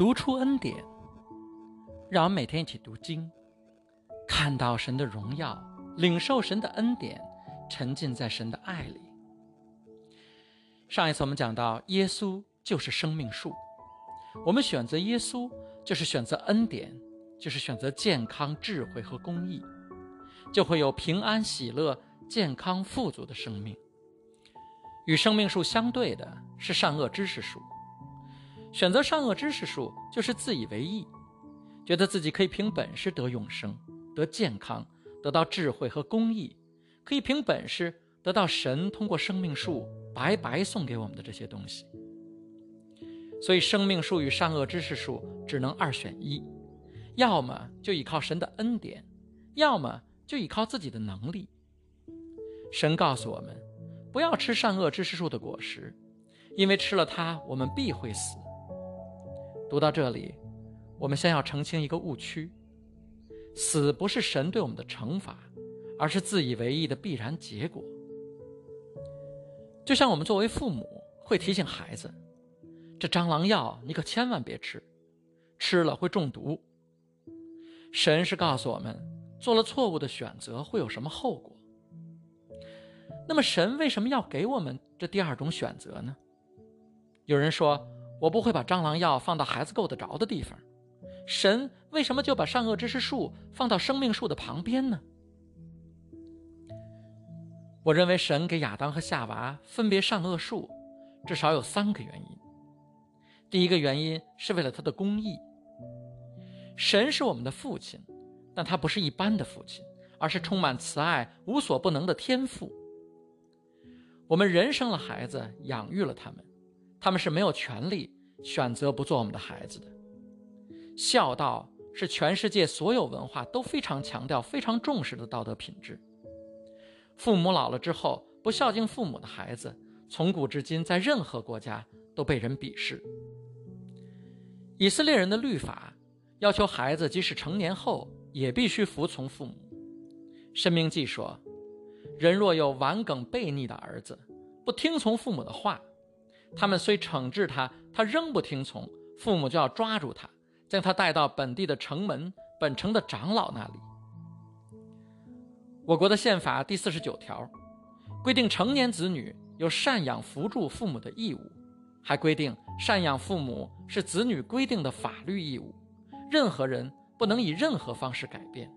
读出恩典，让我们每天一起读经，看到神的荣耀，领受神的恩典，沉浸在神的爱里。上一次我们讲到耶稣就是生命树，我们选择耶稣就是选择恩典，就是选择健康、智慧和公义，就会有平安、喜乐、健康、富足的生命。与生命树相对的是善恶知识树，选择善恶知识树就是自以为意，觉得自己可以凭本事得永生，得健康，得到智慧和公义，可以凭本事得到神通过生命树白白送给我们的这些东西。所以生命树与善恶知识树只能二选一，要么就依靠神的恩典，要么就依靠自己的能力。神告诉我们，不要吃善恶知识树的果实，因为吃了它，我们必会死。读到这里，我们先要澄清一个误区，死不是神对我们的惩罚，而是自以为意的必然结果。就像我们作为父母会提醒孩子，这蟑螂药你可千万别吃，吃了会中毒。神是告诉我们，做了错误的选择会有什么后果。那么神为什么要给我们这第二种选择呢？有人说，我不会把蟑螂药放到孩子够得着的地方，神为什么就把善恶知识树放到生命树的旁边呢？我认为神给亚当和夏娃分别善恶树至少有3个原因。第一个原因是为了他的公义。神是我们的父亲，但他不是一般的父亲，而是充满慈爱、无所不能的天父。我们人生了孩子，养育了他们，他们是没有权利选择不做我们的孩子的。孝道是全世界所有文化都非常强调、非常重视的道德品质。父母老了之后，不孝敬父母的孩子，从古至今在任何国家都被人鄙视。以色列人的律法要求孩子即使成年后也必须服从父母。申命记说，人若有顽梗悖逆的儿子，不听从父母的话，他们虽惩治他，他仍不听从，父母就要抓住他，将他带到本地的城门、本城的长老那里。我国的宪法第49条规定，成年子女有赡养扶助父母的义务，还规定赡养父母是子女规定的法律义务，任何人不能以任何方式改变。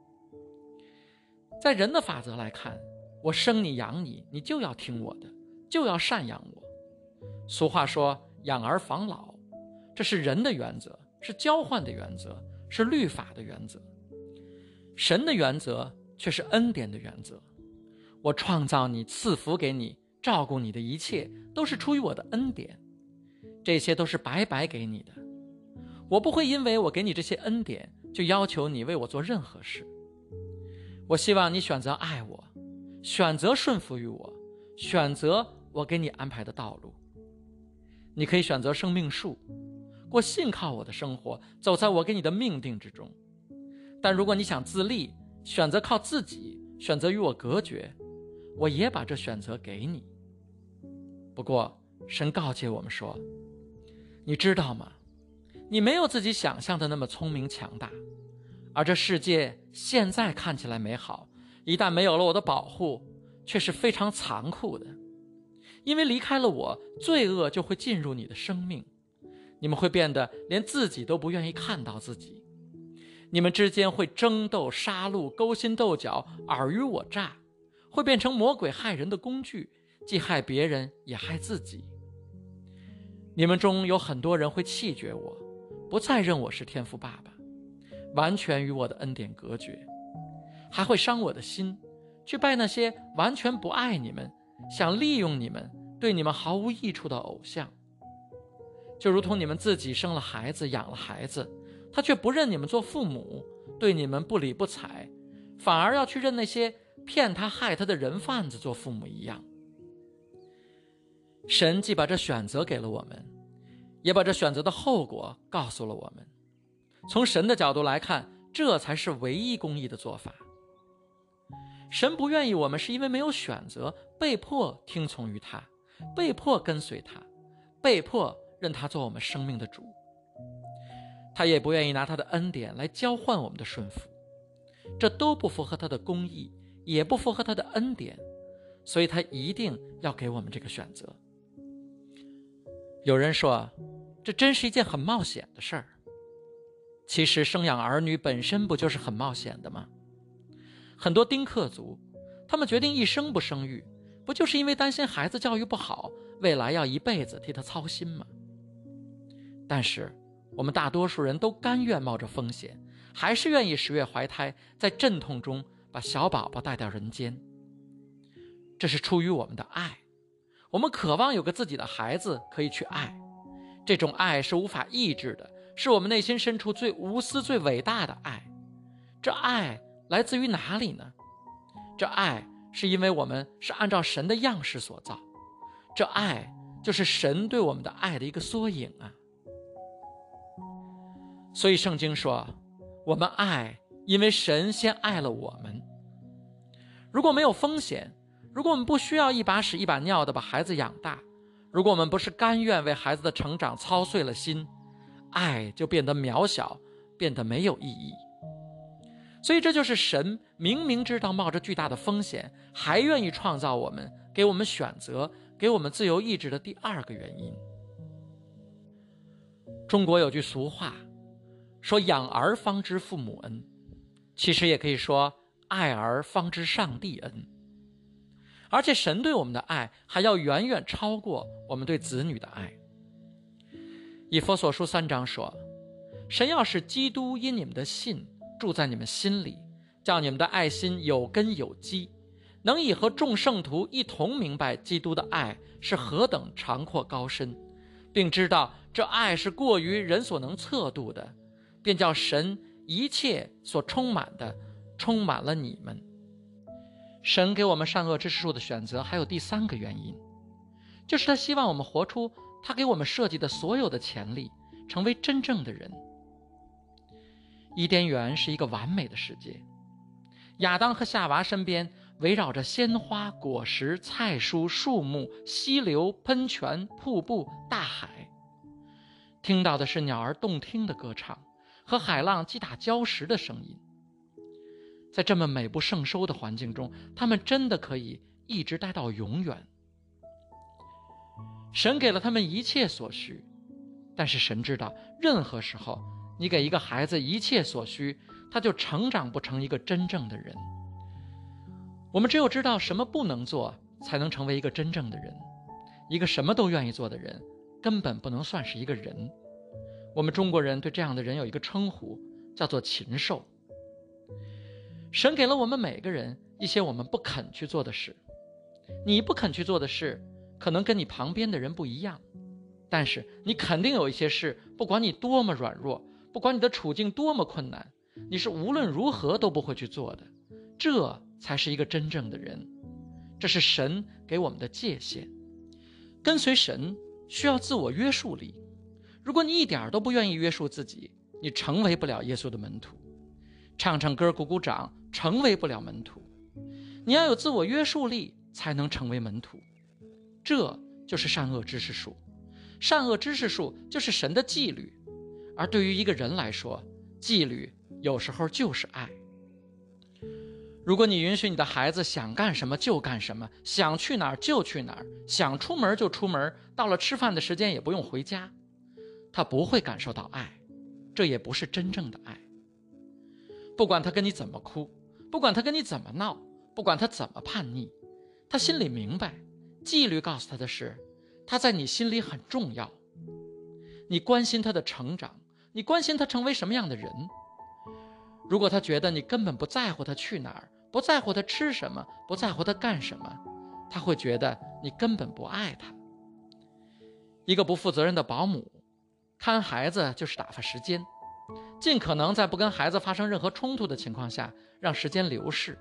在人的法则来看，我生你养你，你就要听我的，就要赡养我。俗话说养儿防老，这是人的原则，是交换的原则，是律法的原则。神的原则却是恩典的原则。我创造你，赐福给你，照顾你的一切都是出于我的恩典，这些都是白白给你的。我不会因为我给你这些恩典就要求你为我做任何事。我希望你选择爱我，选择顺服于我，选择我给你安排的道路。你可以选择生命树，过信靠我的生活，走在我给你的命定之中。但如果你想自立，选择靠自己，选择与我隔绝，我也把这选择给你。不过神告诫我们说，你知道吗？你没有自己想象的那么聪明强大，而这世界现在看起来美好，一旦没有了我的保护，却是非常残酷的。因为离开了我，罪恶就会进入你的生命，你们会变得连自己都不愿意看到自己，你们之间会争斗、杀戮、勾心斗角、尔虞我诈，会变成魔鬼害人的工具，既害别人也害自己。你们中有很多人会弃绝我，不再认我是天父爸爸，完全与我的恩典隔绝，还会伤我的心，去拜那些完全不爱你们、想利用你们、对你们毫无益处的偶像。就如同你们自己生了孩子、养了孩子，他却不认你们做父母，对你们不理不睬，反而要去认那些骗他害他的人贩子做父母一样。神既把这选择给了我们，也把这选择的后果告诉了我们。从神的角度来看，这才是唯一公义的做法。神不愿意我们是因为没有选择，被迫听从于他，被迫跟随他，被迫任他做我们生命的主。 他也不愿意拿他的恩典来交换我们的顺服，这都不符合他的公义，也不符合他的恩典，所以他一定要给我们这个选择。有人说，这真是一件很冒险的事儿。其实生养儿女本身不就是很冒险的吗？很多丁克族，他们决定一生不生育，不就是因为担心孩子教育不好，未来要一辈子替他操心吗？但是我们大多数人都甘愿冒着风险，还是愿意10月怀胎，在阵痛中把小宝宝带到人间。这是出于我们的爱，我们渴望有个自己的孩子可以去爱，这种爱是无法抑制的，是我们内心深处最无私最伟大的爱。这爱来自于哪里呢？这爱是因为我们是按照神的样式所造，这爱就是神对我们的爱的一个缩影啊。所以圣经说，我们爱，因为神先爱了我们。如果没有风险，如果我们不需要一把屎一把尿的把孩子养大，如果我们不是甘愿为孩子的成长操碎了心，爱就变得渺小，变得没有意义。所以这就是神明明知道冒着巨大的风险，还愿意创造我们，给我们选择，给我们自由意志的第二个原因。中国有句俗话说，养儿方知父母恩，其实也可以说爱儿方知上帝恩。而且神对我们的爱还要远远超过我们对子女的爱。以弗所书3章说，神要使基督因你们的信住在你们心里，叫你们的爱心有根有基，能以和众圣徒一同明白基督的爱是何等长阔高深，并知道这爱是过于人所能测度的，便叫神一切所充满的充满了你们。神给我们善恶知识树的选择还有第3个原因，就是他希望我们活出他给我们设计的所有的潜力，成为真正的人。伊甸园是一个完美的世界，亚当和夏娃身边围绕着鲜花、果实、菜蔬、树木、溪流、喷泉、瀑布、大海，听到的是鸟儿动听的歌唱和海浪击打礁石的声音。在这么美不胜收的环境中，他们真的可以一直待到永远。神给了他们一切所需，但是神知道，任何时候你给一个孩子一切所需，他就成长不成一个真正的人。我们只有知道什么不能做，才能成为一个真正的人。一个什么都愿意做的人，根本不能算是一个人。我们中国人对这样的人有一个称呼，叫做禽兽。神给了我们每个人一些我们不肯去做的事，你不肯去做的事可能跟你旁边的人不一样，但是你肯定有一些事，不管你多么软弱，不管你的处境多么困难，你是无论如何都不会去做的。这才是一个真正的人，这是神给我们的界限。跟随神需要自我约束力，如果你一点都不愿意约束自己，你成为不了耶稣的门徒。唱唱歌鼓鼓掌成为不了门徒，你要有自我约束力才能成为门徒。这就是善恶知识树，善恶知识树就是神的纪律，而对于一个人来说，纪律有时候就是爱。如果你允许你的孩子想干什么就干什么，想去哪儿就去哪儿，想出门就出门，到了吃饭的时间也不用回家，他不会感受到爱，这也不是真正的爱。不管他跟你怎么哭，不管他跟你怎么闹，不管他怎么叛逆，他心里明白，纪律告诉他的是，他在你心里很重要。你关心他的成长，你关心他成为什么样的人。如果他觉得你根本不在乎他去哪儿，不在乎他吃什么，不在乎他干什么，他会觉得你根本不爱他。一个不负责任的保姆，看孩子就是打发时间，尽可能在不跟孩子发生任何冲突的情况下，让时间流逝。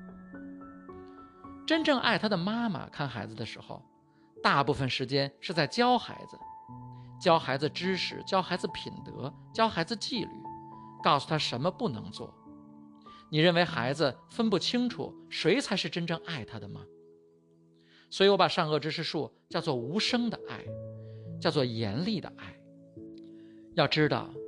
真正爱他的妈妈看孩子的时候，大部分时间是在教孩子，教孩子知识，教孩子品德，教孩子纪律，告诉他什么不能做。你认为孩子分不清楚谁才是真正爱他的吗？所以我把善恶知识树叫做无声的爱，叫做严厉的爱。要知道，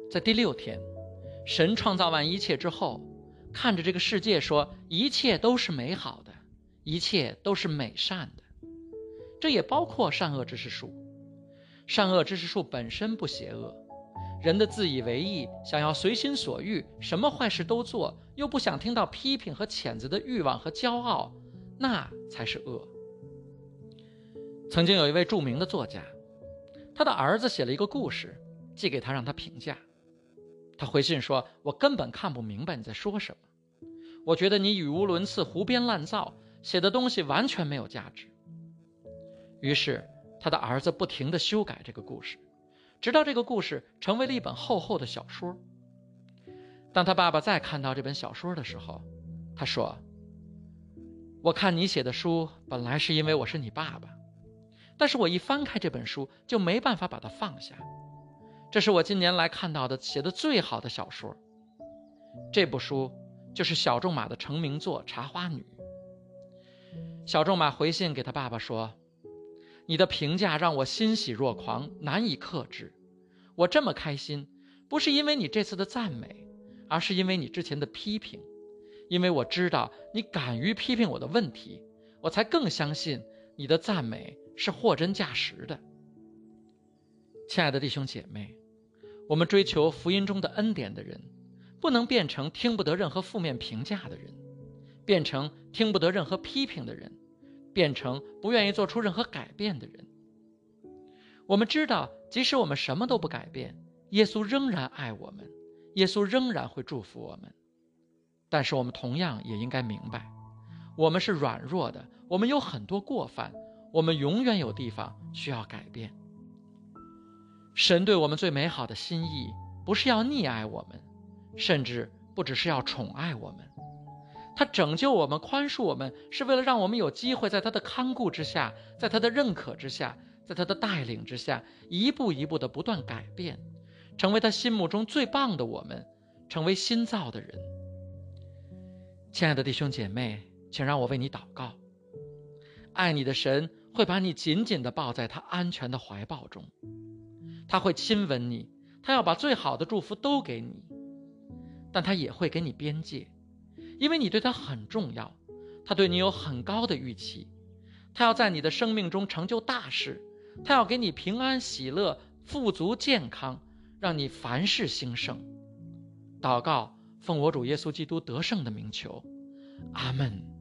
在第6天，神创造完一切之后，看着这个世界说，一切都是美好的，一切都是美善的。这也包括善恶知识树。善恶知识树本身不邪恶，人的自以为意，想要随心所欲，什么坏事都做，又不想听到批评和谴责的欲望和骄傲，那才是恶。曾经有一位著名的作家，他的儿子写了一个故事，寄给他让他评价。他回信说，我根本看不明白你在说什么，我觉得你语无伦次，胡编乱造，写的东西完全没有价值。于是他的儿子不停地修改这个故事，直到这个故事成为了一本厚厚的小说。当他爸爸再看到这本小说的时候，他说，我看你写的书本来是因为我是你爸爸，但是我一翻开这本书就没办法把它放下。这是我近年来看到的写得最好的小说。这部书就是小仲马的成名作《茶花女》。小仲马回信给他爸爸说，你的评价让我欣喜若狂，难以克制。我这么开心，不是因为你这次的赞美，而是因为你之前的批评。因为我知道你敢于批评我的问题，我才更相信你的赞美是货真价实的。亲爱的弟兄姐妹，我们追求福音中的恩典的人，不能变成听不得任何负面评价的人，变成听不得任何批评的人，变成不愿意做出任何改变的人。我们知道，即使我们什么都不改变，耶稣仍然爱我们，耶稣仍然会祝福我们。但是我们同样也应该明白，我们是软弱的，我们有很多过犯，我们永远有地方需要改变。神对我们最美好的心意，不是要溺爱我们，甚至不只是要宠爱我们。他拯救我们，宽恕我们，是为了让我们有机会在他的看顾之下，在他的认可之下，在他的带领之下，一步一步的不断改变，成为他心目中最棒的我们，成为新造的人。亲爱的弟兄姐妹，请让我为你祷告。爱你的神会把你紧紧地抱在他安全的怀抱中，他会亲吻你，他要把最好的祝福都给你，但他也会给你边界，因为你对他很重要，他对你有很高的预期，他要在你的生命中成就大事，他要给你平安喜乐、富足健康，让你凡事兴盛。祷告，奉我主耶稣基督得胜的名求，阿们。